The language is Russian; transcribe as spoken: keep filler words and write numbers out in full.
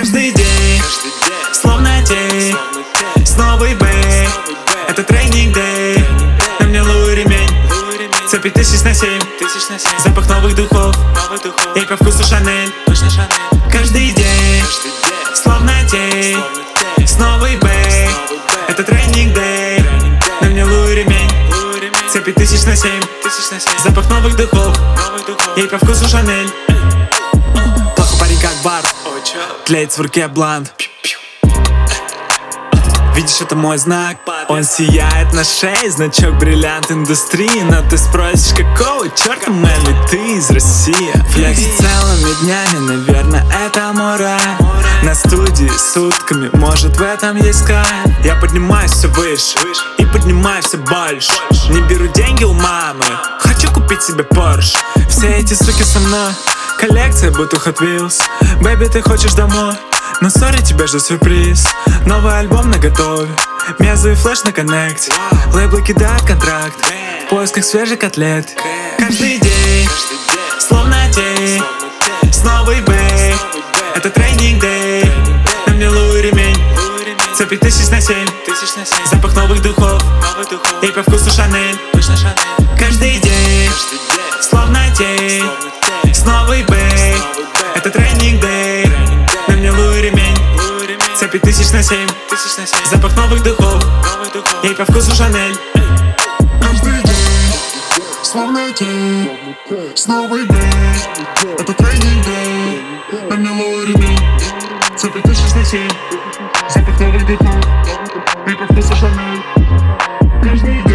Каждый день, словно день, с новый бэй. Это тренинг дэй. На мне Луи ремень, цепи тысяч на семь. Запах новых духов, и по вкусу Шанель. Каждый день, словно день, с новый бэй. Это тренинг дэй. На мне Луи ремень, цепи тысяч на семь. Запах новых духов, и по вкусу Шанель. Плохой парень как бар, тлеет в руке блант. Видишь, это мой знак, он сияет на шее, значок бриллиант индустрии. Но ты спросишь, какого черта, мэн, ведь ты из России. Флекси целыми днями, наверное, это мой рай. На студии сутками, может в этом есть кайф. Я поднимаюсь все выше и поднимаюсь все больше. Не беру деньги у мамы, хочу купить себе Порш. Все эти суки со мной, коллекция будто Hot Wheels. Бэби, ты хочешь домой? Но сори, тебя ждет сюрприз. Новый альбом наготове, Мезу и флеш на коннекте. Лейблы кидают контракт, в поисках свежих котлет. Каждый день, словно день, с новый бэй. Это тренинг дэй. На мне Луи ремень, цепи тысяч на семь. Запах новых духов, и по вкусу Шанель. Каждый день, словно день, с новый бэй. Это тренинг дэй. На мне Луи ремень, цепи тысяч на семь. Запах новых духов, и по вкусу Шанель. Каждый день, словно день, с новый бэй. Это тренинг дэй. На мне Луи ремень, цепи тысяч на семь. Запах новых духов, и по вкусу Шанель. Каждый